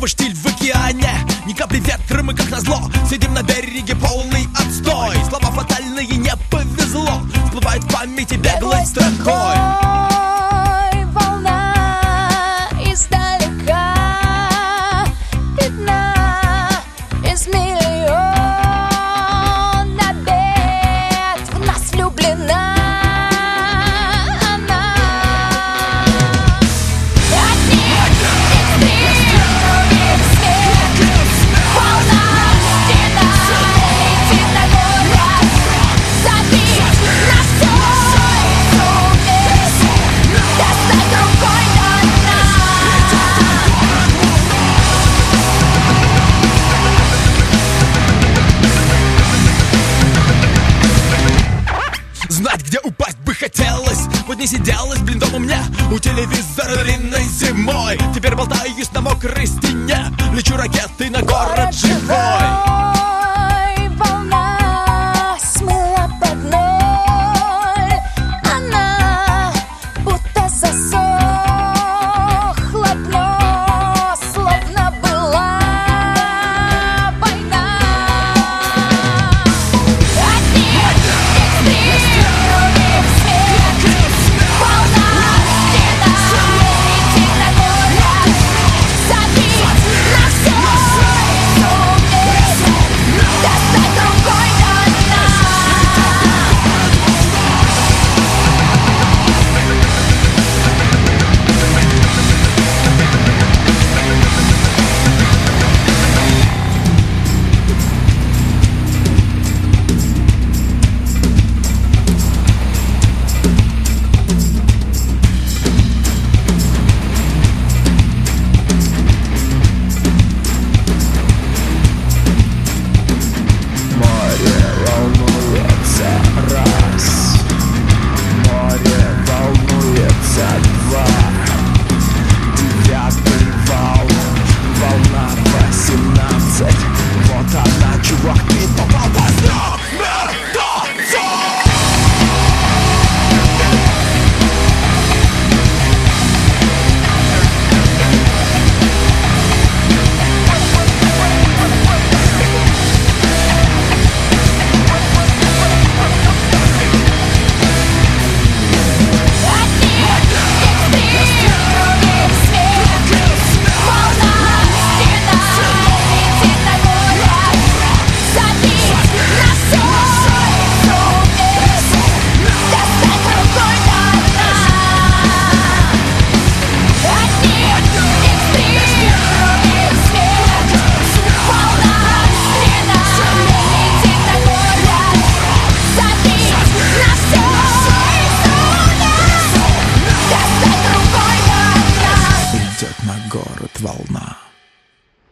снова штиль в океане. Ни капли ветра, мы как назло сидим на береге, полный отстой. Слова фатальные, не повезло, всплывает в памяти беглой строкой. Волна издалека видна из миллиона бед. В нас влюблена она. Одни из свет. Волна стена летит на город, забить на все суметь, достать рукой до дна. Знать, где упасть бы хотелось, вот не сиделось, блин, дома мне у телевизора длинной зимой. Теперь болтаюсь на мокрой стене, лечу ракетой на город живой.